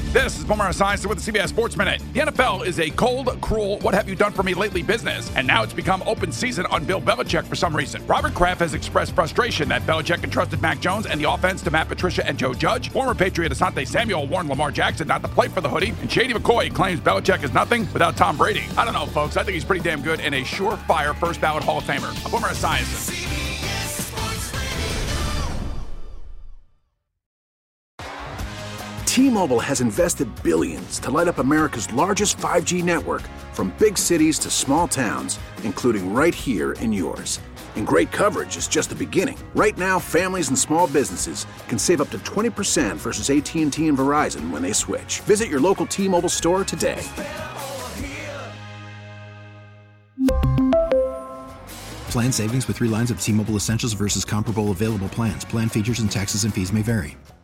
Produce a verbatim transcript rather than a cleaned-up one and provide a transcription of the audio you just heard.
This is Boomer Esiason with the C B S Sports Minute. The N F L is a cold, cruel, what have you done for me lately business, and now it's become open season on Bill Belichick for some reason. Robert Kraft has expressed frustration that Belichick entrusted Mac Jones and the offense to Matt Patricia and Joe Judge. Former Patriot Asante Samuel warned Lamar Jackson not to play for the hoodie, and Shady McCoy claims Belichick is nothing without Tom Brady. I don't know, folks. I think he's pretty damn good and a surefire first ballot Hall of Famer. I'm Boomer Esiason. T-Mobile has invested billions to light up America's largest five G network, from big cities to small towns, including right here in yours. And great coverage is just the beginning. Right now, families and small businesses can save up to twenty percent versus A T and T and Verizon when they switch. Visit your local T-Mobile store today. Plan savings with three lines of T-Mobile Essentials versus comparable available plans. Plan features and taxes and fees may vary.